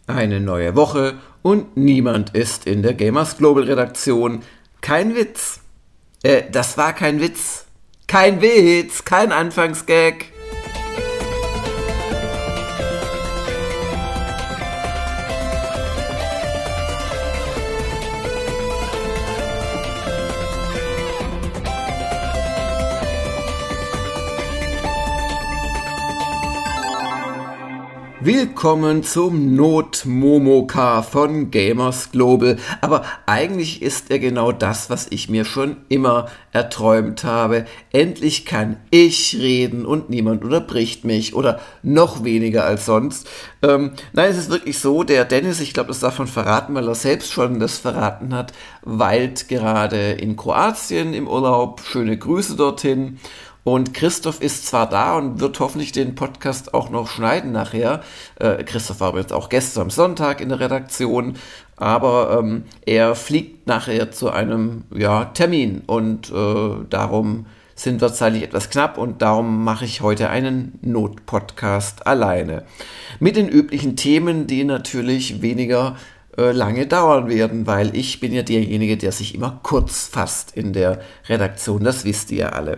Eine neue Woche und niemand ist in der Gamers Global Redaktion. Kein Witz. Das war kein Witz. Kein Witz, kein Anfangsgag. Willkommen zum Not-Momoka von Gamers Global. Aber eigentlich ist er genau das, was ich mir schon immer erträumt habe. Endlich kann ich reden und niemand unterbricht mich oder noch weniger als sonst. Nein, es ist wirklich so, der Dennis, ich glaube, das darf man verraten, weil er selbst schon das verraten hat, weilt gerade in Kroatien im Urlaub. Schöne Grüße dorthin. Und Christoph ist zwar da und wird hoffentlich den Podcast auch noch schneiden nachher. Christoph war übrigens auch gestern am Sonntag in der Redaktion, aber er fliegt nachher zu einem Termin und darum sind wir zeitlich etwas knapp und darum mache ich heute einen Not-Podcast alleine. Mit den üblichen Themen, die natürlich weniger lange dauern werden, weil ich bin ja derjenige, der sich immer kurz fasst in der Redaktion, das wisst ihr ja alle.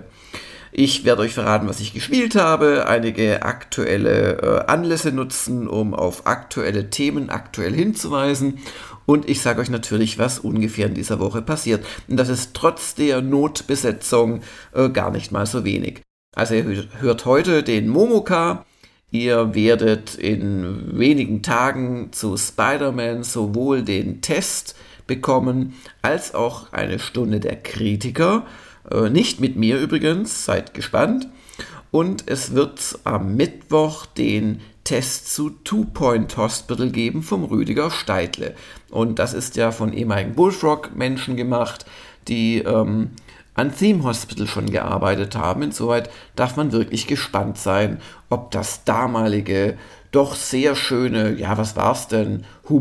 Ich werde euch verraten, was ich gespielt habe, einige aktuelle Anlässe nutzen, um auf aktuelle Themen aktuell hinzuweisen. Und ich sage euch natürlich, was ungefähr in dieser Woche passiert. Und das ist trotz der Notbesetzung gar nicht mal so wenig. Also ihr hört heute den Momoka. Ihr werdet in wenigen Tagen zu Spider-Man sowohl den Test bekommen, als auch eine Stunde der Kritiker. Nicht mit mir übrigens, seid gespannt. Und es wird am Mittwoch den Test zu Two Point Hospital geben vom Rüdiger Steidle. Und das ist ja von ehemaligen Bullfrog-Menschen gemacht, die an Theme Hospital schon gearbeitet haben. Insoweit darf man wirklich gespannt sein, ob das damalige, doch sehr schöne, was war's denn,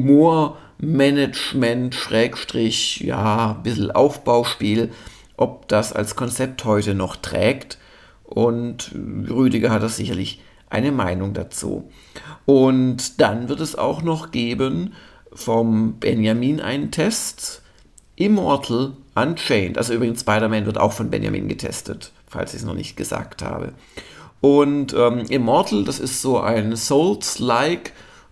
Humormanagement, Schrägstrich, ein bisschen Aufbauspiel, ob das als Konzept heute noch trägt. Und Rüdiger hat da sicherlich eine Meinung dazu. Und dann wird es auch noch geben vom Benjamin einen Test, Immortal Unchained. Also übrigens Spider-Man wird auch von Benjamin getestet, falls ich es noch nicht gesagt habe. Und Immortal, das ist so ein Souls-like,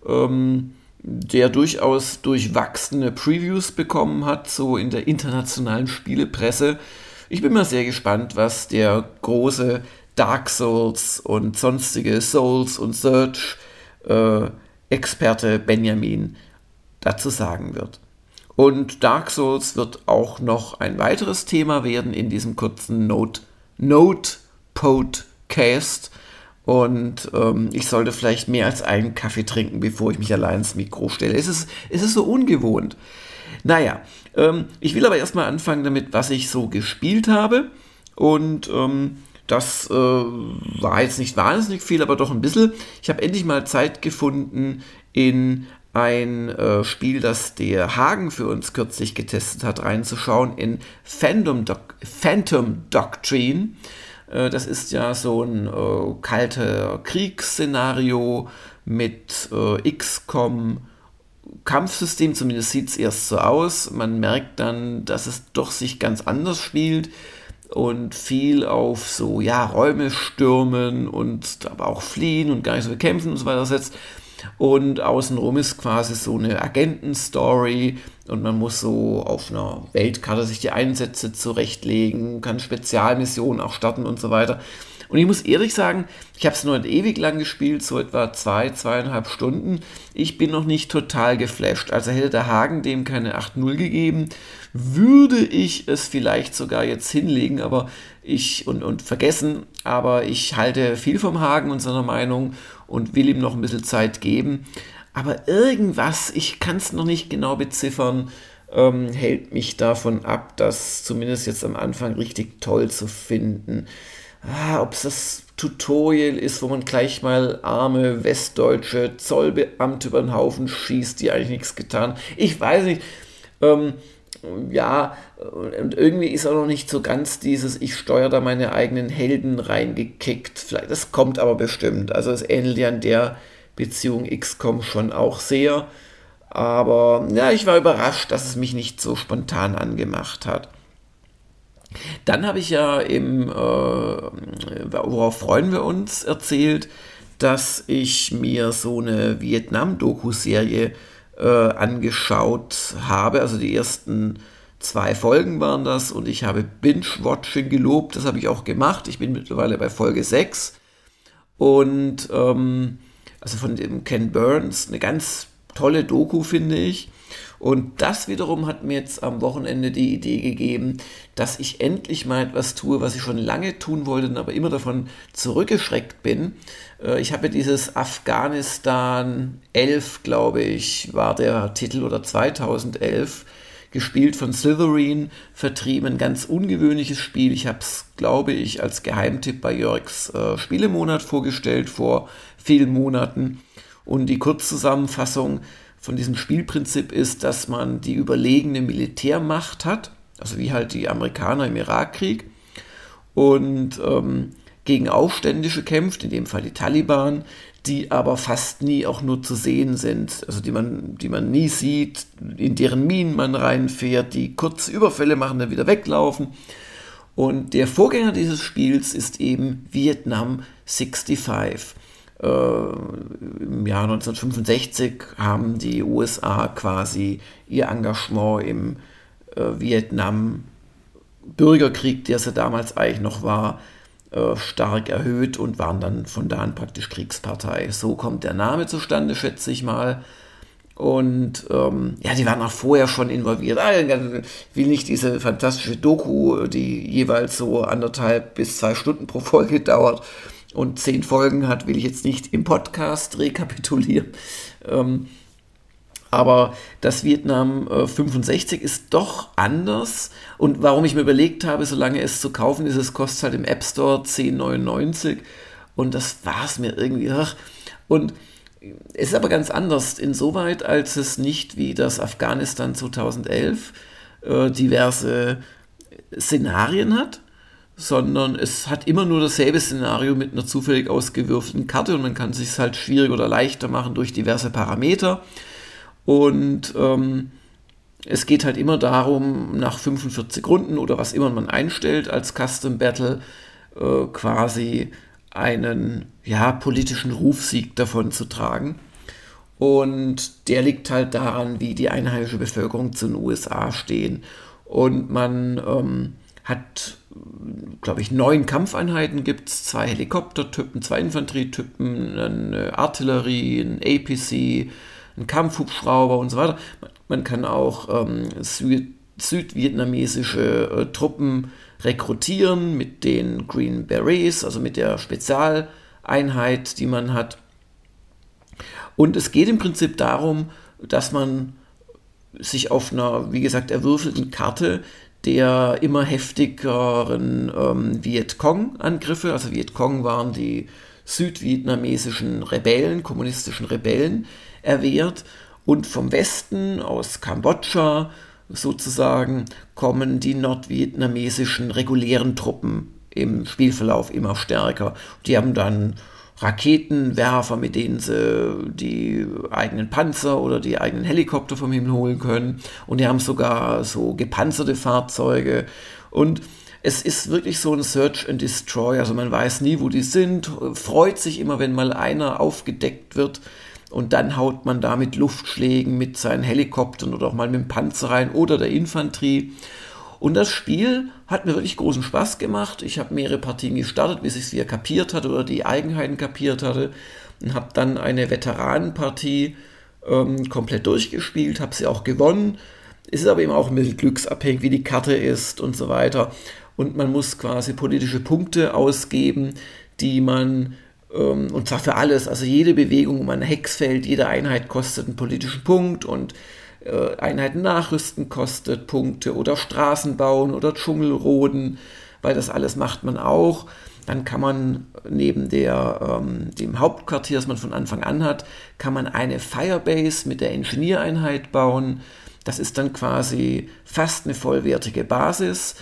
der durchaus durchwachsene Previews bekommen hat, so in der internationalen Spielepresse. Ich bin mal sehr gespannt, was der große Dark Souls und sonstige Souls- und Search-Experte Benjamin dazu sagen wird. Und Dark Souls wird auch noch ein weiteres Thema werden in diesem kurzen Note-Podcast. Und ich sollte vielleicht mehr als einen Kaffee trinken, bevor ich mich allein ins Mikro stelle. Es ist so ungewohnt. Naja, ich will aber erstmal anfangen damit, was ich so gespielt habe. Und das war jetzt nicht wahnsinnig viel, aber doch ein bisschen. Ich habe endlich mal Zeit gefunden in ein Spiel, das der Hagen für uns kürzlich getestet hat, reinzuschauen, in Phantom Doctrine. Das ist ja so ein kalter Kriegsszenario mit XCOM-Kampfsystem, zumindest sieht es erst so aus. Man merkt dann, dass es doch sich ganz anders spielt und viel auf so, Räume stürmen und aber auch fliehen und gar nicht so viel kämpfen und so weiter setzt. Und außenrum ist quasi so eine Agentenstory und man muss so auf einer Weltkarte sich die Einsätze zurechtlegen, kann Spezialmissionen auch starten und so weiter. Und ich muss ehrlich sagen, ich habe es noch nicht ewig lang gespielt, so etwa 2,5 Stunden. Ich bin noch nicht total geflasht. Also hätte der Hagen dem keine 8,0 gegeben, würde ich es vielleicht sogar jetzt hinlegen, aber und vergessen. Aber ich halte viel vom Hagen und seiner Meinung und will ihm noch ein bisschen Zeit geben. Aber irgendwas, ich kann es noch nicht genau beziffern, hält mich davon ab, das zumindest jetzt am Anfang richtig toll zu finden. Ob es das Tutorial ist, wo man gleich mal arme westdeutsche Zollbeamte über den Haufen schießt, die eigentlich nichts getan. Ich weiß nicht. Ja, und irgendwie ist auch noch nicht so ganz dieses, ich steuere da meine eigenen Helden reingekickt. Vielleicht, das kommt aber bestimmt. Also es ähnelt ja an der Beziehung XCOM schon auch sehr. Aber ja, ich war überrascht, dass es mich nicht so spontan angemacht hat. Dann habe ich ja worauf freuen wir uns, erzählt, dass ich mir so eine Vietnam-Doku-Serie angeschaut habe. Also die ersten 2 Folgen waren das und ich habe Binge-Watching gelobt. Das habe ich auch gemacht. Ich bin mittlerweile bei Folge 6. Und also von dem Ken Burns, eine ganz tolle Doku, finde ich. Und das wiederum hat mir jetzt am Wochenende die Idee gegeben, dass ich endlich mal etwas tue, was ich schon lange tun wollte, aber immer davon zurückgeschreckt bin. Ich habe dieses Afghanistan 11, glaube ich, war der Titel, oder 2011, gespielt von Slytherin, vertrieben. Ein ganz ungewöhnliches Spiel. Ich habe es, glaube ich, als Geheimtipp bei Jörgs Spielemonat vorgestellt vor vielen Monaten. Und die Kurzzusammenfassung von diesem Spielprinzip ist, dass man die überlegene Militärmacht hat, also wie halt die Amerikaner im Irakkrieg, und gegen Aufständische kämpft, in dem Fall die Taliban, die aber fast nie auch nur zu sehen sind, also die man nie sieht, in deren Minen man reinfährt, die kurze Überfälle machen, dann wieder weglaufen. Und der Vorgänger dieses Spiels ist eben Vietnam 65. Im Jahr 1965 haben die USA quasi ihr Engagement im Vietnam-Bürgerkrieg, der es ja damals eigentlich noch war, stark erhöht und waren dann von da an praktisch Kriegspartei. So kommt der Name zustande, schätze ich mal. Und ja, die waren auch vorher schon involviert. Ich will nicht diese fantastische Doku, die jeweils so 1,5 bis 2 Stunden pro Folge dauert und 10 Folgen hat, will ich jetzt nicht im Podcast rekapitulieren. Aber das Vietnam 65 ist doch anders. Und warum ich mir überlegt habe, solange es zu kaufen ist, es kostet halt im App Store 10,99. Und das war es mir irgendwie. Und es ist aber ganz anders insoweit, als es nicht wie das Afghanistan 2011 diverse Szenarien hat, sondern es hat immer nur dasselbe Szenario mit einer zufällig ausgewürfelten Karte und man kann es sich halt schwieriger oder leichter machen durch diverse Parameter. Und es geht halt immer darum, nach 45 Runden oder was immer man einstellt als Custom Battle quasi einen politischen Rufsieg davon zu tragen. Und der liegt halt daran, wie die einheimische Bevölkerung zu den USA stehen. Und man hat, glaube ich, 9 Kampfeinheiten gibt es, 2 Helikoptertypen, 2 Infanterietypen, eine Artillerie, ein APC, ein Kampfhubschrauber und so weiter. Man kann auch südvietnamesische Truppen rekrutieren mit den Green Berets, also mit der Spezialeinheit, die man hat. Und es geht im Prinzip darum, dass man sich auf einer, wie gesagt, erwürfelten Karte der immer heftigeren Vietcong-Angriffe, also Vietcong waren die südvietnamesischen Rebellen, kommunistischen Rebellen, erwehrt. Und vom Westen, aus Kambodscha sozusagen, kommen die nordvietnamesischen regulären Truppen im Spielverlauf immer stärker. Die haben dann Raketenwerfer, mit denen sie die eigenen Panzer oder die eigenen Helikopter vom Himmel holen können. Und die haben sogar so gepanzerte Fahrzeuge. Und es ist wirklich so ein Search and Destroy. Also man weiß nie, wo die sind, freut sich immer, wenn mal einer aufgedeckt wird. Und dann haut man da mit Luftschlägen, mit seinen Helikoptern oder auch mal mit dem Panzer rein oder der Infanterie. Und das Spiel hat mir wirklich großen Spaß gemacht. Ich habe mehrere Partien gestartet, bis ich es wieder kapiert hatte oder die Eigenheiten kapiert hatte. Und habe dann eine Veteranenpartie komplett durchgespielt, habe sie auch gewonnen. Es ist aber eben auch ein bisschen glücksabhängig, wie die Karte ist und so weiter. Und man muss quasi politische Punkte ausgeben, die man, und zwar für alles, also jede Bewegung um ein Hexfeld, jede Einheit kostet einen politischen Punkt und Einheiten nachrüsten kostet Punkte oder Straßen bauen oder Dschungel roden, weil das alles macht man auch. Dann kann man neben dem Hauptquartier, das man von Anfang an hat, kann man eine Firebase mit der Engineer-Einheit bauen. Das ist dann quasi fast eine vollwertige Basis,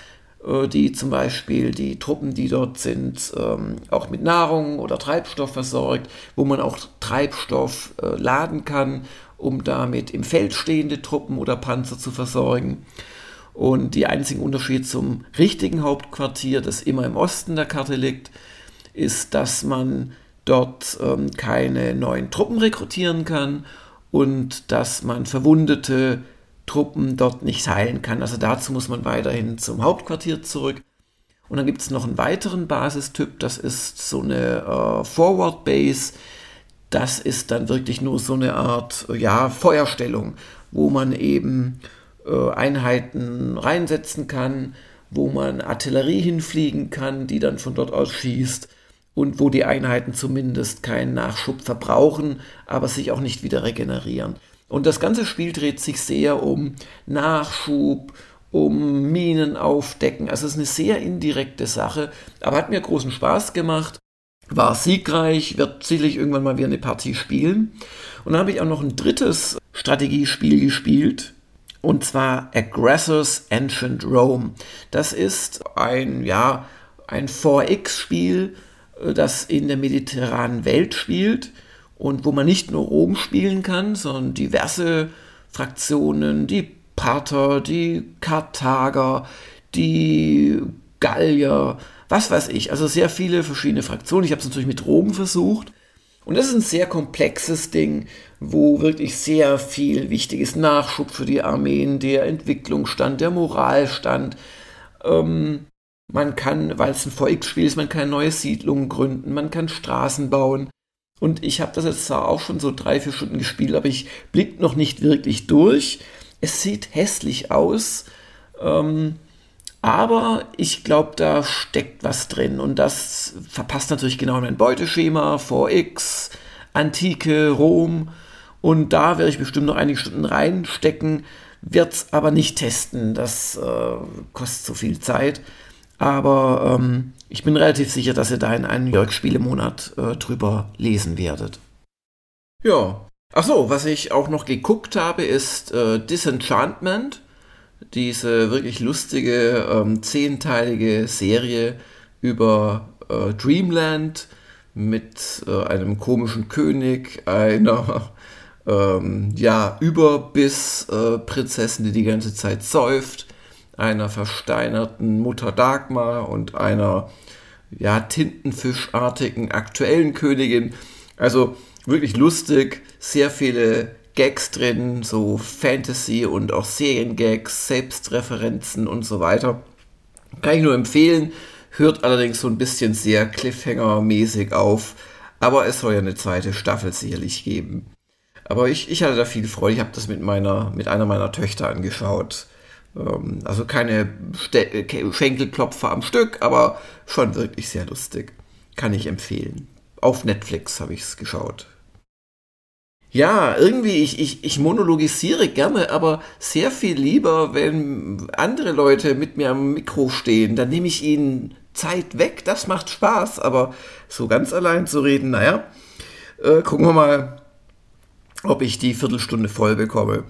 die zum Beispiel die Truppen, die dort sind, auch mit Nahrung oder Treibstoff versorgt, wo man auch Treibstoff laden kann, um damit im Feld stehende Truppen oder Panzer zu versorgen. Und die einzigen Unterschied zum richtigen Hauptquartier, das immer im Osten der Karte liegt, ist, dass man dort keine neuen Truppen rekrutieren kann und dass man verwundete Truppen dort nicht heilen kann. Also dazu muss man weiterhin zum Hauptquartier zurück. Und dann gibt es noch einen weiteren Basistyp, das ist so eine Forward Base. Das ist dann wirklich nur so eine Art Feuerstellung, wo man eben Einheiten reinsetzen kann, wo man Artillerie hinfliegen kann, die dann von dort aus schießt und wo die Einheiten zumindest keinen Nachschub verbrauchen, aber sich auch nicht wieder regenerieren. Und das ganze Spiel dreht sich sehr um Nachschub, um Minen aufdecken. Also es ist eine sehr indirekte Sache, aber hat mir großen Spaß gemacht, war siegreich, wird sicherlich irgendwann mal wieder eine Partie spielen. Und dann habe ich auch noch ein drittes Strategiespiel gespielt, und zwar Aggressors Ancient Rome. Das ist ein 4X-Spiel, das in der mediterranen Welt spielt und wo man nicht nur Rom spielen kann, sondern diverse Fraktionen, die Parther, die Karthager, die Gallier, was weiß ich, also sehr viele verschiedene Fraktionen. Ich habe es natürlich mit Rom versucht. Und das ist ein sehr komplexes Ding, wo wirklich sehr viel wichtiges Nachschub für die Armeen, der Entwicklungsstand, der Moralstand. Man kann, weil es ein VX-Spiel ist, man kann neue Siedlungen gründen, man kann Straßen bauen. Und ich habe das jetzt zwar auch schon so 3-4 Stunden gespielt, aber ich blick noch nicht wirklich durch. Es sieht hässlich aus, aber ich glaube, da steckt was drin. Und das verpasst natürlich genau in mein Beuteschema, 4X, Antike, Rom. Und da werde ich bestimmt noch einige Stunden reinstecken, wird es aber nicht testen. Das kostet so viel Zeit. Aber ich bin relativ sicher, dass ihr da in einem New York-Spielemonat drüber lesen werdet. Ja. Achso, was ich auch noch geguckt habe, ist Disenchantment. Diese wirklich lustige 10-teilige Serie über Dreamland mit einem komischen König, einer Überbiss-Prinzessin, die ganze Zeit säuft, einer versteinerten Mutter Dagmar und einer tintenfischartigen aktuellen Königin. Also wirklich lustig, sehr viele Gags drin, so Fantasy und auch Seriengags, Selbstreferenzen und so weiter. Kann ich nur empfehlen, hört allerdings so ein bisschen sehr Cliffhanger-mäßig auf, aber es soll ja eine zweite Staffel sicherlich geben. Aber ich hatte da viel Freude, ich habe das mit einer meiner Töchter angeschaut. Also keine Schenkelklopfer am Stück, aber schon wirklich sehr lustig. Kann ich empfehlen. Auf Netflix habe ich es geschaut. Ja, irgendwie, ich monologisiere gerne, aber sehr viel lieber, wenn andere Leute mit mir am Mikro stehen. Dann nehme ich ihnen Zeit weg, das macht Spaß, aber so ganz allein zu reden, gucken wir mal, ob ich die Viertelstunde voll bekomme.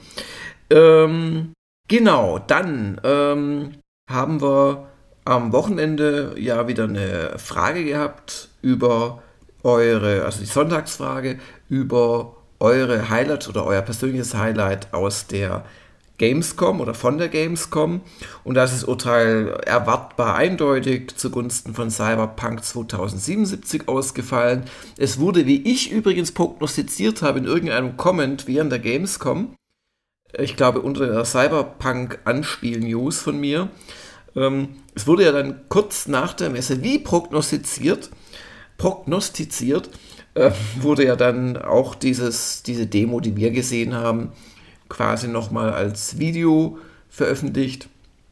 Genau, dann haben wir am Wochenende ja wieder eine Frage gehabt über also die Sonntagsfrage über eure Highlights oder euer persönliches Highlight aus der Gamescom oder von der Gamescom. Und da ist das Urteil erwartbar eindeutig zugunsten von Cyberpunk 2077 ausgefallen. Es wurde, wie ich übrigens prognostiziert habe, in irgendeinem Comment während der Gamescom, ich glaube unter der Cyberpunk-Anspiel-News von mir, es wurde ja dann kurz nach der Messe, wie prognostiziert, wurde ja dann auch diese Demo, die wir gesehen haben, quasi nochmal als Video veröffentlicht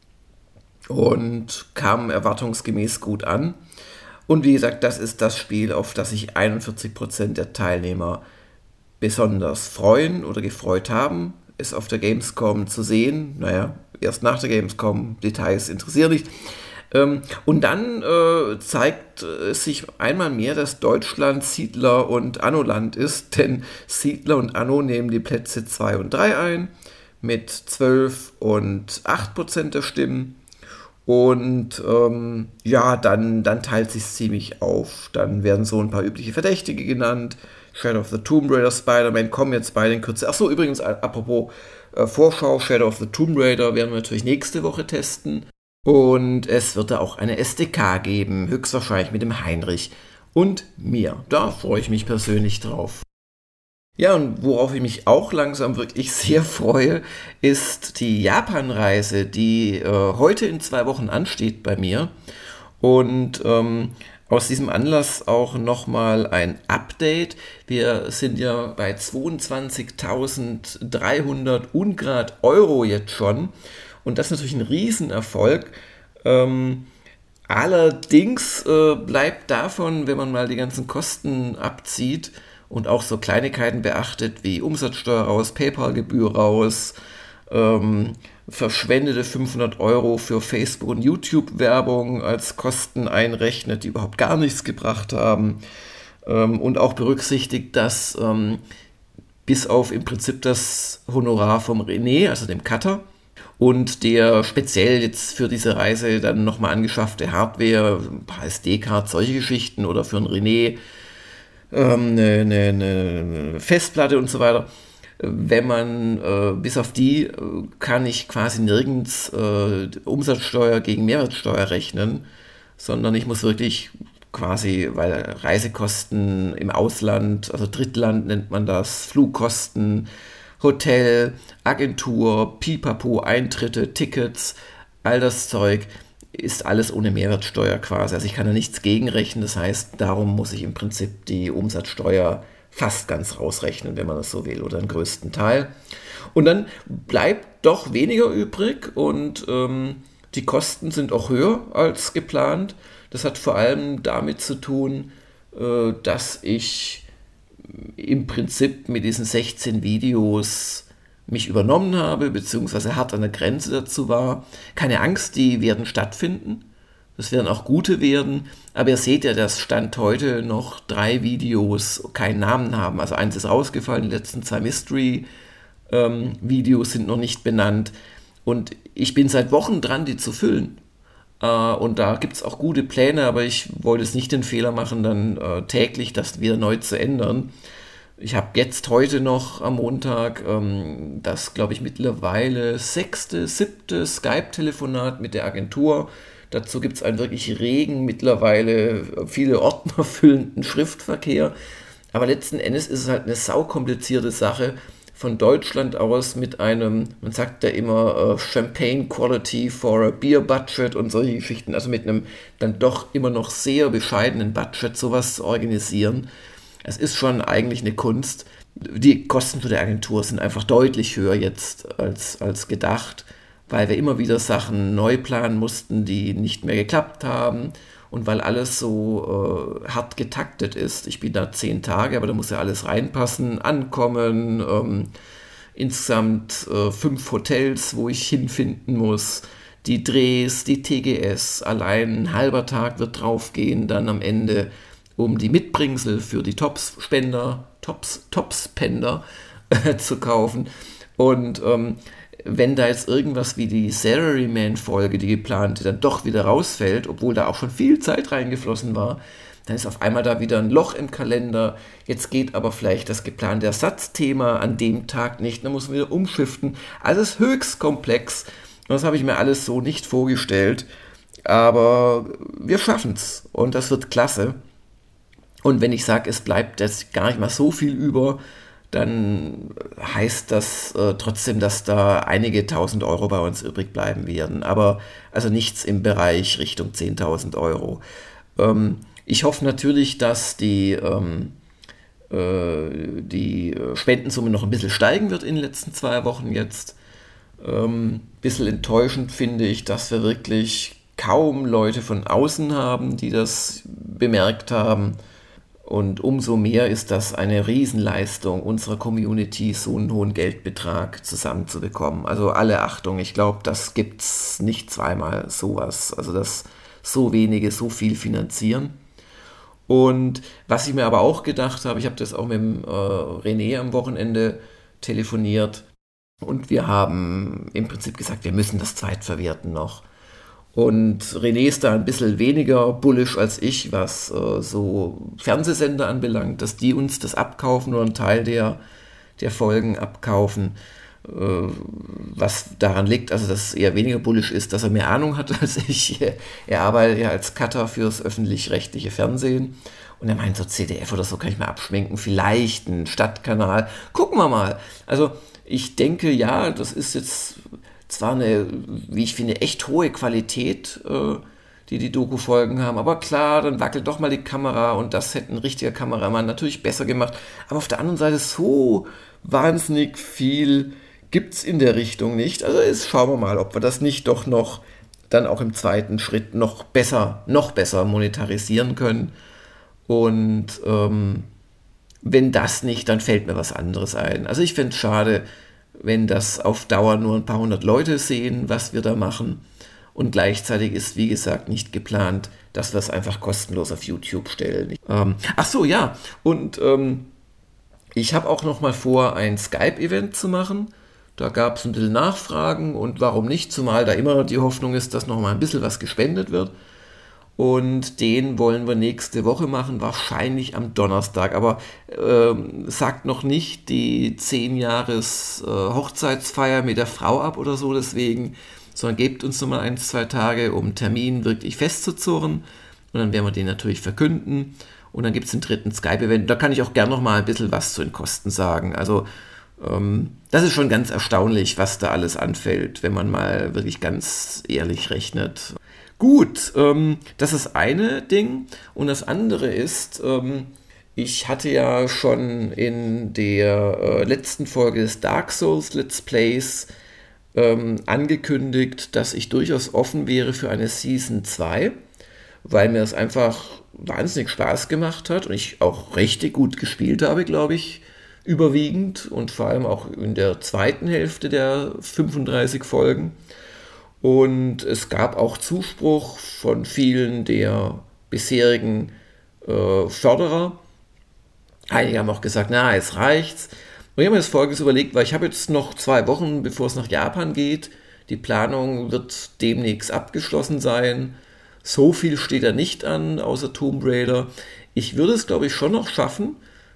und kam erwartungsgemäß gut an. Und wie gesagt, das ist das Spiel, auf das sich 41% der Teilnehmer besonders freuen oder gefreut haben, es auf der Gamescom zu sehen. Erst nach der Gamescom, Details interessieren nicht. Und dann zeigt es sich einmal mehr, dass Deutschland Siedler- und Anno-Land ist, denn Siedler und Anno nehmen die Plätze 2 und 3 ein mit 12 und 8% der Stimmen Und dann teilt sich ziemlich auf. Dann werden so ein paar übliche Verdächtige genannt. Shadow of the Tomb Raider, Spider-Man kommen jetzt beide in Kürze. Achso, übrigens, apropos Vorschau, Shadow of the Tomb Raider werden wir natürlich nächste Woche testen. Und es wird da auch eine SDK geben, höchstwahrscheinlich mit dem Heinrich und mir. Da freue ich mich persönlich drauf. Ja, und worauf ich mich auch langsam wirklich sehr freue, ist die Japan-Reise, die heute in 2 Wochen ansteht bei mir. Und aus diesem Anlass auch nochmal ein Update. Wir sind ja bei 22.300 Ungrad Euro jetzt schon. Und das ist natürlich ein Riesenerfolg. Allerdings bleibt davon, wenn man mal die ganzen Kosten abzieht und auch so Kleinigkeiten beachtet wie Umsatzsteuer raus, PayPal-Gebühr raus, verschwendete 500 € für Facebook- und YouTube-Werbung als Kosten einrechnet, die überhaupt gar nichts gebracht haben, und auch berücksichtigt, dass bis auf im Prinzip das Honorar vom René, also dem Cutter, und der speziell jetzt für diese Reise dann nochmal angeschaffte Hardware, ein paar SD-Cards, solche Geschichten oder für einen René eine Festplatte und so weiter. Wenn man, bis auf die kann ich quasi nirgends Umsatzsteuer gegen Mehrwertsteuer rechnen, sondern ich muss wirklich quasi, weil Reisekosten im Ausland, also Drittland nennt man das, Flugkosten, Hotel, Agentur, Pipapo, Eintritte, Tickets, all das Zeug ist alles ohne Mehrwertsteuer quasi. Also ich kann da nichts gegenrechnen, das heißt, darum muss ich im Prinzip die Umsatzsteuer fast ganz rausrechnen, wenn man das so will, oder den größten Teil. Und dann bleibt doch weniger übrig und die Kosten sind auch höher als geplant. Das hat vor allem damit zu tun, dass ich im Prinzip mit diesen 16 Videos mich übernommen habe, beziehungsweise hart an der Grenze dazu war. Keine Angst, die werden stattfinden. Das werden auch gute werden. Aber ihr seht ja, dass Stand heute noch 3 Videos keinen Namen haben. Also eins ist rausgefallen, die letzten 2 Mystery-Videos sind noch nicht benannt. Und ich bin seit Wochen dran, die zu füllen. Und da gibt es auch gute Pläne, aber ich wollte es nicht den Fehler machen, dann täglich das wieder neu zu ändern. Ich habe jetzt heute noch am Montag das, glaube ich, mittlerweile 6., 7. Skype-Telefonat mit der Agentur. Dazu gibt es einen wirklich regen, mittlerweile viele Ordner füllenden Schriftverkehr. Aber letzten Endes ist es halt eine saukomplizierte Sache, von Deutschland aus mit einem, man sagt ja immer, Champagne Quality for a Beer Budget und solche Geschichten, also mit einem dann doch immer noch sehr bescheidenen Budget sowas zu organisieren. Es ist schon eigentlich eine Kunst. Die Kosten für die Agentur sind einfach deutlich höher jetzt als gedacht, weil wir immer wieder Sachen neu planen mussten, die nicht mehr geklappt haben. Und weil alles so hart getaktet ist, ich bin da 10 Tage, aber da muss ja alles reinpassen, ankommen, insgesamt 5 Hotels, wo ich hinfinden muss, die Drehs, die TGS, allein ein halber Tag wird draufgehen, dann am Ende, um die Mitbringsel für die Topspender zu kaufen. Und wenn da jetzt irgendwas wie die Salaryman-Folge, die geplante, dann doch wieder rausfällt, obwohl da auch schon viel Zeit reingeflossen war, dann ist auf einmal da wieder ein Loch im Kalender. Jetzt geht aber vielleicht das geplante Ersatzthema an dem Tag nicht, dann muss man wieder umschiften. Also es ist höchst komplex. Das habe ich mir alles so nicht vorgestellt. Aber wir schaffen es und das wird klasse. Und wenn ich sage, es bleibt jetzt gar nicht mal so viel über, dann heißt das trotzdem, dass da einige 1.000 € bei uns übrig bleiben werden. Aber also nichts im Bereich Richtung 10.000 €. Ich hoffe natürlich, dass die Spendensumme noch ein bisschen steigen wird in den letzten 2 Wochen jetzt. Bisschen enttäuschend finde ich, dass wir wirklich kaum Leute von außen haben, die das bemerkt haben. Und umso mehr ist das eine Riesenleistung unserer Community, so einen hohen Geldbetrag zusammenzubekommen. Also alle Achtung, ich glaube, das gibt's nicht zweimal sowas. Also dass so wenige so viel finanzieren. Und was ich mir aber auch gedacht habe, ich habe das auch mit dem René am Wochenende telefoniert und wir haben im Prinzip gesagt, wir müssen das zweitverwerten noch. Und René ist da ein bisschen weniger bullisch als ich, was so Fernsehsender anbelangt, dass die uns das abkaufen oder einen Teil der Folgen abkaufen. Was daran liegt, also dass es eher weniger bullisch ist, dass er mehr Ahnung hat als ich. Er arbeitet ja als Cutter fürs öffentlich-rechtliche Fernsehen. Und er meint, so ZDF oder so kann ich mal abschminken, vielleicht ein Stadtkanal. Gucken wir mal. Also ich denke, ja, das ist jetzt zwar eine, wie ich finde, echt hohe Qualität, die Doku-Folgen haben, aber klar, dann wackelt doch mal die Kamera und das hätte ein richtiger Kameramann natürlich besser gemacht. Aber auf der anderen Seite so wahnsinnig viel gibt's in der Richtung nicht. Also jetzt schauen wir mal, ob wir das nicht doch noch dann auch im zweiten Schritt noch besser monetarisieren können. Und wenn das nicht, dann fällt mir was anderes ein. Also ich fände es schade, wenn das auf Dauer nur ein paar hundert Leute sehen, was wir da machen. Und gleichzeitig ist, wie gesagt, nicht geplant, dass wir es einfach kostenlos auf YouTube stellen. Ach so, ja. Und ich habe auch noch mal vor, ein Skype-Event zu machen. Da gab es ein bisschen Nachfragen und warum nicht, zumal da immer die Hoffnung ist, dass noch mal ein bisschen was gespendet wird. Und den wollen wir nächste Woche machen, wahrscheinlich am Donnerstag. Aber sagt noch nicht die 10-Jahres-Hochzeitsfeier mit der Frau ab oder so deswegen, sondern gebt uns nochmal 1-2 Tage, um einen Termin wirklich festzuzurren. Und dann werden wir den natürlich verkünden. Und dann gibt es den dritten Skype-Event. Da kann ich auch gerne nochmal ein bisschen was zu den Kosten sagen. Also das ist schon ganz erstaunlich, was da alles anfällt, wenn man mal wirklich ganz ehrlich rechnet. Gut, das ist eine Ding. Und das andere ist, ich hatte ja schon in der letzten Folge des Dark Souls Let's Plays angekündigt, dass ich durchaus offen wäre für eine Season 2, weil mir das einfach wahnsinnig Spaß gemacht hat und ich auch richtig gut gespielt habe, glaube ich, überwiegend und vor allem auch in der zweiten Hälfte der 35 Folgen. Und es gab auch Zuspruch von vielen der bisherigen Förderer. Einige haben auch gesagt, na, jetzt reicht's. Und ich habe mir das Folgendes überlegt, weil ich habe jetzt noch 2 Wochen, bevor es nach Japan geht. Die Planung wird demnächst abgeschlossen sein. So viel steht da nicht an, außer Tomb Raider. Ich würde es, glaube ich, schon noch schaffen,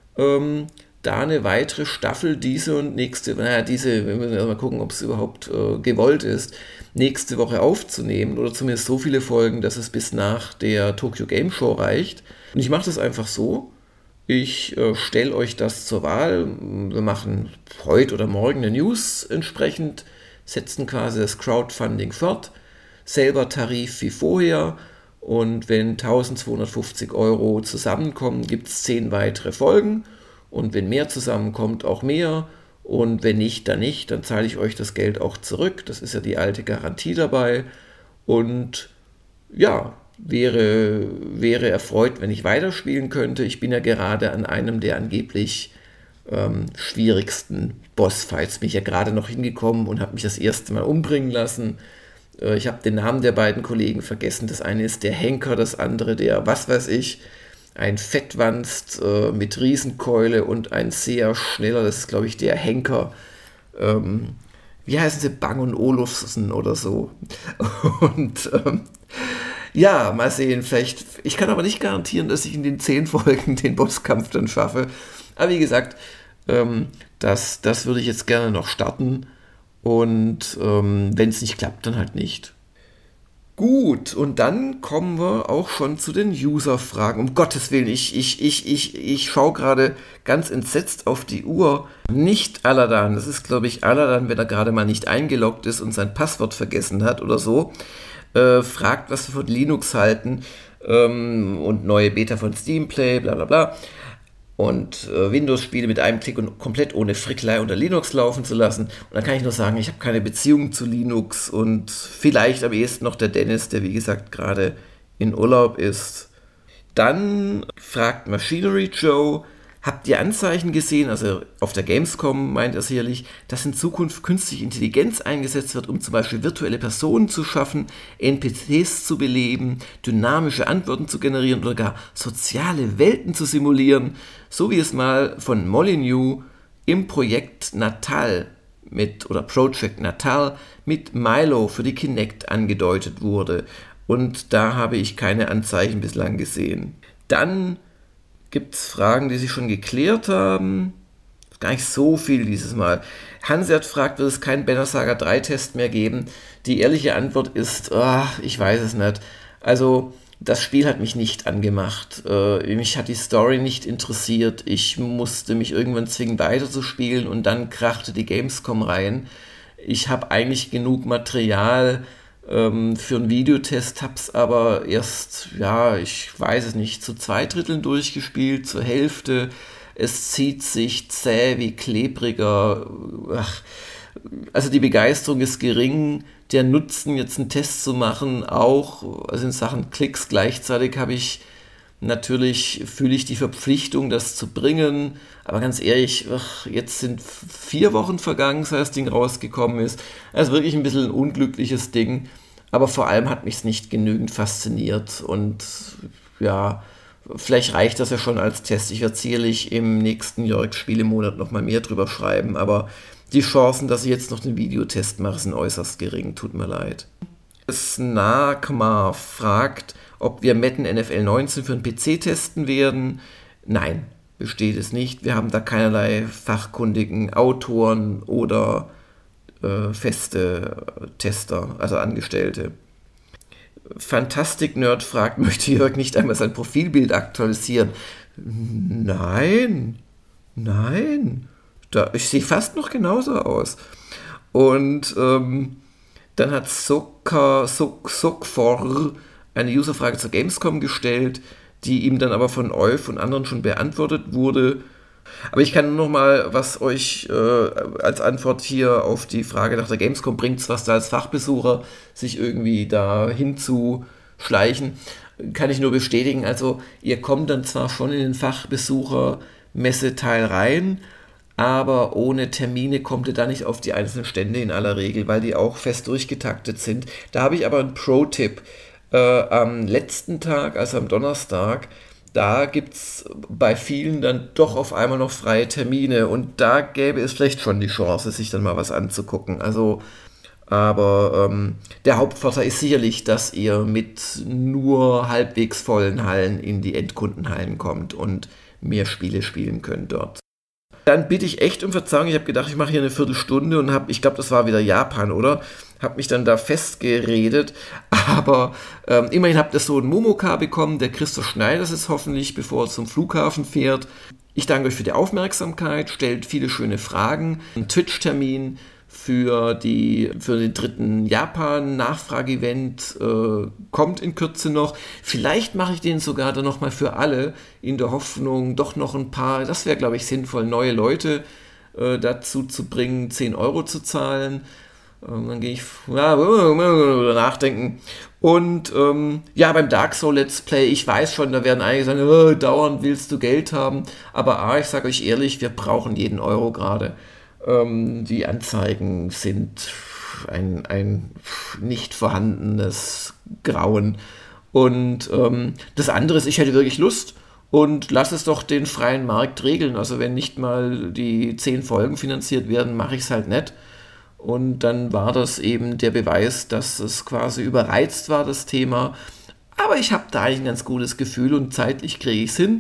da eine weitere Staffel, diese und nächste, wir müssen erst mal gucken, ob es überhaupt gewollt ist, nächste Woche aufzunehmen oder zumindest so viele Folgen, dass es bis nach der Tokyo Game Show reicht. Und ich mache das einfach so. Ich stelle euch das zur Wahl. Wir machen heute oder morgen eine News entsprechend, setzen quasi das Crowdfunding fort, selber Tarif wie vorher und wenn 1250 € zusammenkommen, gibt es 10 weitere Folgen und wenn mehr zusammenkommt, auch mehr und wenn nicht, dann zahle ich euch das Geld auch zurück. Das ist ja die alte Garantie dabei und ja, wäre erfreut, wenn ich weiterspielen könnte. Ich bin ja gerade an einem der angeblich schwierigsten Bossfights. Bin ich ja gerade noch hingekommen und habe mich das erste Mal umbringen lassen. Ich habe den Namen der beiden Kollegen vergessen. Das eine ist der Henker, das andere der, was weiß ich, ein Fettwanst mit Riesenkeule und ein sehr schneller, das ist glaube ich der Henker. Wie heißen sie? Bang und Olufsen oder so. Und ja, mal sehen, vielleicht, ich kann aber nicht garantieren, dass ich in den 10 Folgen den Bosskampf dann schaffe. Aber wie gesagt, das würde ich jetzt gerne noch starten und wenn es nicht klappt, dann halt nicht. Gut, und dann kommen wir auch schon zu den User-Fragen. Um Gottes Willen, ich schaue gerade ganz entsetzt auf die Uhr. Nicht Aladan, das ist glaube ich Aladan, wenn er gerade mal nicht eingeloggt ist und sein Passwort vergessen hat oder so. Fragt, was wir von Linux halten und neue Beta von Steamplay, bla bla bla. Und Windows-Spiele mit einem Klick und komplett ohne Frickelei unter Linux laufen zu lassen. Und dann kann ich nur sagen, ich habe keine Beziehung zu Linux und vielleicht am ehesten noch der Dennis, der wie gesagt gerade in Urlaub ist. Dann fragt Machinery Joe, habt ihr Anzeichen gesehen, also auf der Gamescom meint er sicherlich, dass in Zukunft künstliche Intelligenz eingesetzt wird, um zum Beispiel virtuelle Personen zu schaffen, NPCs zu beleben, dynamische Antworten zu generieren oder gar soziale Welten zu simulieren, so wie es mal von Molyneux im Projekt Natal oder Project Natal mit Milo für die Kinect angedeutet wurde. Und da habe ich keine Anzeichen bislang gesehen. Dann gibt es Fragen, die sich schon geklärt haben. Gar nicht so viel dieses Mal. Hansert fragt, wird es keinen Banner Saga 3 Test mehr geben? Die ehrliche Antwort ist, ich weiß es nicht. Also, das Spiel hat mich nicht angemacht. Mich hat die Story nicht interessiert. Ich musste mich irgendwann zwingen, weiterzuspielen und dann krachte die Gamescom rein. Ich habe eigentlich genug Material für einen Videotest, hab's aber erst, ich weiß es nicht, zu 2/3 durchgespielt, zur Hälfte. Es zieht sich zäh wie klebriger. Also die Begeisterung ist gering. Der Nutzen, jetzt einen Test zu machen, auch, also in Sachen Klicks gleichzeitig fühle ich die Verpflichtung, das zu bringen. Aber ganz ehrlich, jetzt sind 4 Wochen vergangen, seit das Ding rausgekommen ist. Also wirklich ein bisschen ein unglückliches Ding. Aber vor allem hat mich es nicht genügend fasziniert. Und ja, vielleicht reicht das ja schon als Test. Ich werde sicherlich im nächsten Jörg-Spielemonat nochmal mehr drüber schreiben. Aber die Chancen, dass ich jetzt noch einen Videotest mache, sind äußerst gering. Tut mir leid. Snakma fragt, ob wir Madden NFL 19 für einen PC testen werden. Nein, besteht es nicht. Wir haben da keinerlei fachkundigen Autoren oder feste Tester, also Angestellte. Fantastic Nerd fragt, möchte Jörg nicht einmal sein Profilbild aktualisieren? Nein. Ich sehe fast noch genauso aus. Und dann hat Sokfor eine Userfrage zur Gamescom gestellt, die ihm dann aber von Euf und anderen schon beantwortet wurde. Aber ich kann nur noch mal, was euch als Antwort hier auf die Frage nach der Gamescom bringt, was da als Fachbesucher sich irgendwie da hinzuschleichen, kann ich nur bestätigen. Also ihr kommt dann zwar schon in den Fachbesucher-Messeteil rein, aber ohne Termine kommt ihr da nicht auf die einzelnen Stände in aller Regel, weil die auch fest durchgetaktet sind. Da habe ich aber einen Pro-Tipp. Am letzten Tag, also am Donnerstag, da gibt es bei vielen dann doch auf einmal noch freie Termine und da gäbe es vielleicht schon die Chance, sich dann mal was anzugucken. Also, aber der Hauptvorteil ist sicherlich, dass ihr mit nur halbwegs vollen Hallen in die Endkundenhallen kommt und mehr Spiele spielen könnt dort. Dann bitte ich echt um Verzeihung, ich habe gedacht, ich mache hier eine Viertelstunde und ich glaube, das war wieder Japan, oder? Habe mich dann da festgeredet, aber immerhin habt ihr so einen Momoka bekommen, der Christoph Schneider ist hoffentlich, bevor er zum Flughafen fährt. Ich danke euch für die Aufmerksamkeit, stellt viele schöne Fragen. Ein Twitch-Termin für den 3. Japan-Nachfrage-Event kommt in Kürze noch. Vielleicht mache ich den sogar dann nochmal für alle, in der Hoffnung, doch noch ein paar, das wäre, glaube ich, sinnvoll, neue Leute dazu zu bringen, 10 Euro zu zahlen. Dann gehe ich nachdenken. Und beim Dark Souls Let's Play, ich weiß schon, da werden einige sagen, dauernd willst du Geld haben. Aber ich sage euch ehrlich, wir brauchen jeden Euro gerade. Die Anzeigen sind ein nicht vorhandenes Grauen. Und das andere ist, ich hätte wirklich Lust und lass es doch den freien Markt regeln. Also wenn nicht mal die 10 Folgen finanziert werden, mache ich es halt nicht. Und dann war das eben der Beweis, dass es quasi überreizt war, das Thema. Aber ich habe da eigentlich ein ganz gutes Gefühl und zeitlich kriege ich es hin.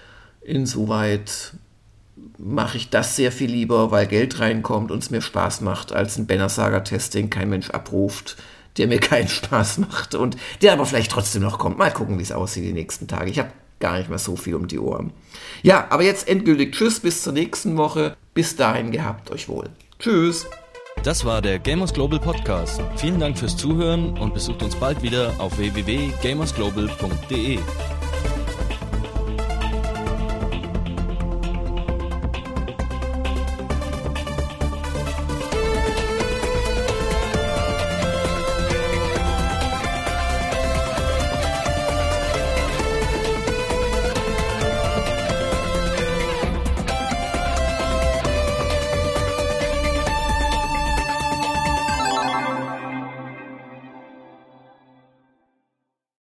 Insoweit mache ich das sehr viel lieber, weil Geld reinkommt und es mir Spaß macht, als ein Banner Saga-Test, den kein Mensch abruft, der mir keinen Spaß macht und der aber vielleicht trotzdem noch kommt. Mal gucken, wie es aussieht die nächsten Tage. Ich habe gar nicht mehr so viel um die Ohren. Ja, aber jetzt endgültig Tschüss, bis zur nächsten Woche. Bis dahin, gehabt euch wohl. Tschüss. Das war der Gamers Global Podcast. Vielen Dank fürs Zuhören und besucht uns bald wieder auf www.gamersglobal.de.